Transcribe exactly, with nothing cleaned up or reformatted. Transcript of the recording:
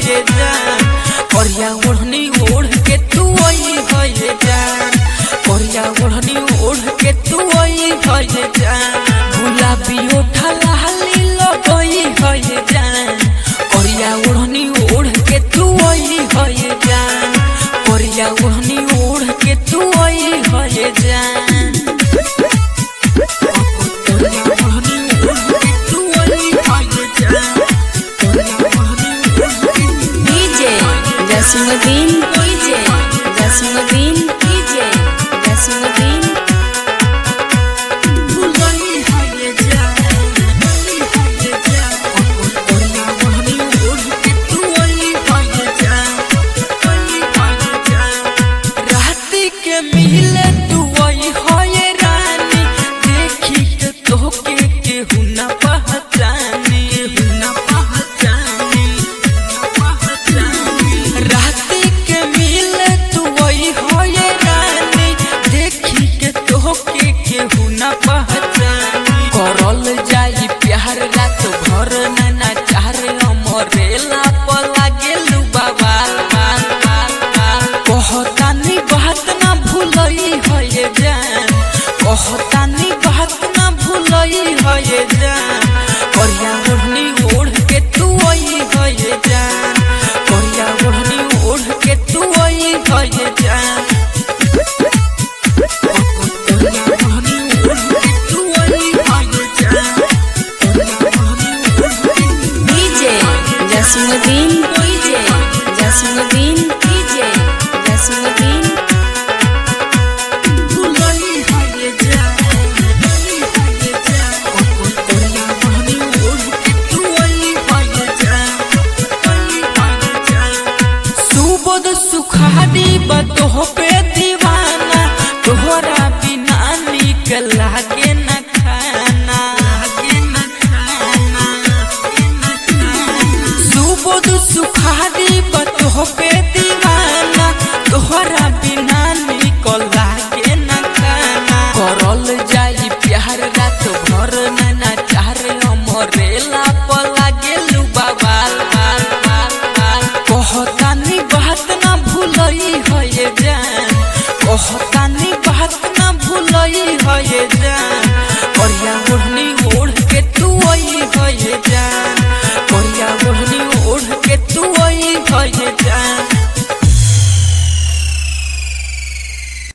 ये जान करिया ओढ़नी ओढ़ के तू आई है ये जान करिया ओढ़नी ओढ़ के तू आई है ये जान गुलाबी ओठा लाली लगई है ये जान करिया ओढ़नी ओढ़ के तू आई है ये जान करिया ओढ़नी ओढ़ के तू आई है ये जान Jasmine D J Jasmine D J Jasmine बुलाई है ये जान बुलाई है ये जान करिया ओढ़नी ओढ़ के तू आई है ये जान आई है ये जान राती के मिले तू आई है ये रानी देखी के तोके केहू ना पहचानी केहू ना पहचानी ना पहचानी राती के मिले तू आई है ये रानी देखी के तोके केहू ना पहचानी करल जाई प्यार रात भर ना चार मरेला पला गेलू बाबा कहतानी बात ना भूलई है ये जान कहतानी बात ना भूलई है ये जान करिया ओढ़नी ओढ़ के तू आई है ये जान करिया ओढ़नी ओढ़ के तू आई है ये जान करिया ओढ़नी ओढ़ के तू आई है ये जान करिया ओढ़नी ओढ़ के D J Jasmine D J Jasmine D J Jasmine बुलाई है ये जान बुलाई है ये जान करिया ओढ़नी ओढ़ के तू आई है ये जान आई है ये जान सुबोध सुखाड़ी बतोह पे दीवाना तोहरा बिना निक लागे न खाना लागे न खाना लागे न खाना सुबोध सुखाड़ी बतोह पे दीवाना तोहरा बिना निक लागे न खाना करल जाई प्यार रात भर ना चार मरेला पला गेलू बाबा कहतानी बात ना भूलई है ये जान कहता